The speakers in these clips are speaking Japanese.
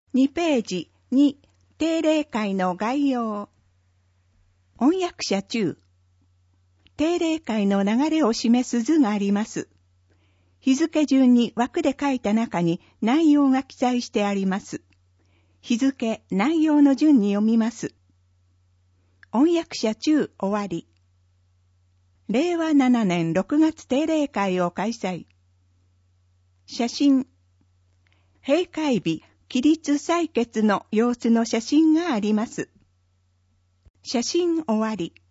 2ページ2、定例会の概要。音訳者中。定例会の流れを示す図があります。日付順に枠で書いた中に内容が記載してあります。日付、内容の順に読みます。音訳者中終わり。令和7年6月定例会を開催。写真。閉会日、起立採決の様子の写真があります。写真終わり。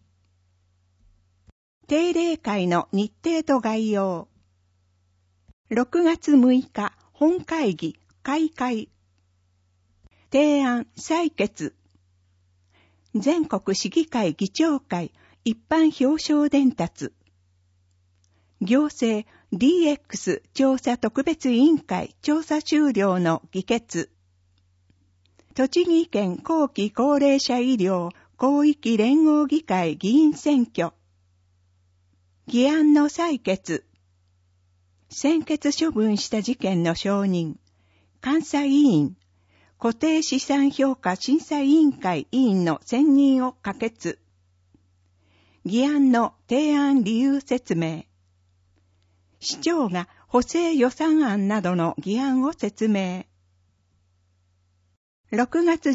定例会の日程と概要。6月6日、本会議、開会。提案、採決。全国市議会議長会、一般表彰伝達。行政 DX 調査特別委員会調査終了の議決。栃木県後期高齢者医療広域連合議会議員選挙。議案の採決。専決処分した事件の承認。監査委員。固定資産評価審査委員会委員の選任を可決。議案の提案理由説明。市長が補正予算案などの議案を説明。6月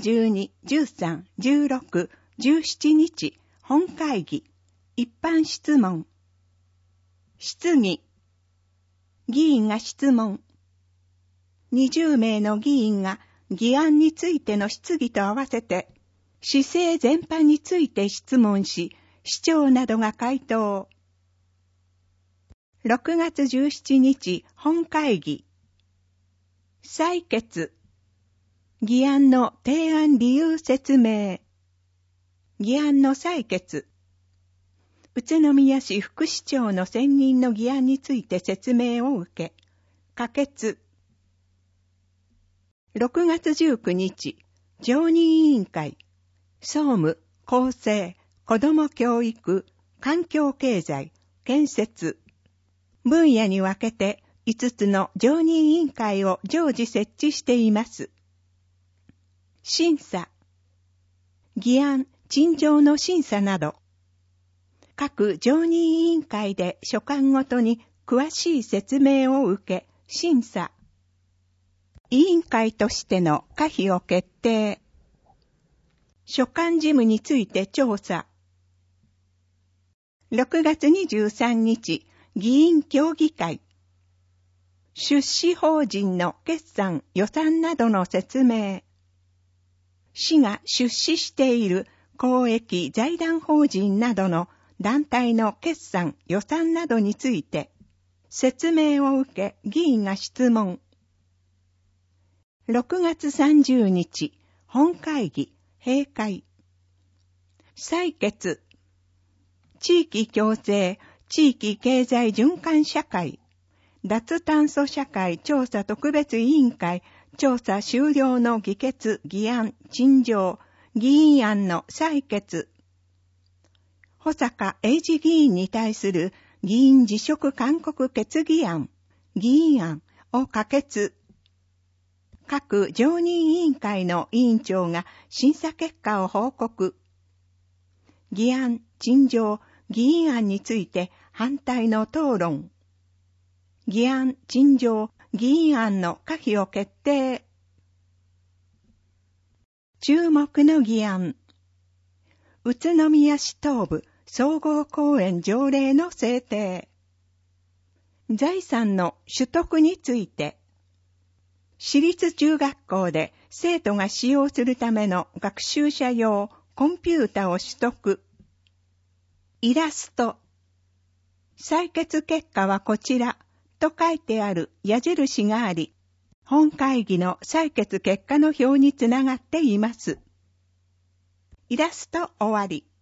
12、13、16、17日、本会議、一般質問。質疑。議員が質問。20名の議員が議案についての質疑と合わせて、市政全般について質問し、市長などが回答。6月17日、本会議。採決。議案の提案理由説明。議案の採決。宇都宮市副市長の選任の議案について説明を受け、可決。6月19日、常任委員会。総務、厚生、子ども教育、環境経済、建設。分野に分けて5つの常任委員会を常時設置しています。審査。議案、陳情の審査など。各常任委員会で所管ごとに詳しい説明を受け、審査。委員会としての可否を決定。所管事務について調査。6月23日、議員協議会。出資法人の決算・予算などの説明。市が出資している公益財団法人などの団体の決算・予算などについて説明を受け議員が質問。6月30日、本会議、閉会。採決。地域共生、地域経済循環社会、脱炭素社会調査特別委員会調査終了の議決、議案、陳情、議員案の採決。保坂英二議員に対する議員辞職勧告決議案、議員案を可決。各常任委員会の委員長が審査結果を報告。議案、陳情、議員案について反対の討論。議案、陳情、議員案の可否を決定。注目の議案。宇都宮市東部総合公園条例の制定。財産の取得について。私立中学校で生徒が使用するための学習者用コンピュータを取得。イラスト。採決結果はこちらと書いてある矢印があり、本会議の採決結果の表につながっています。イラスト終わり。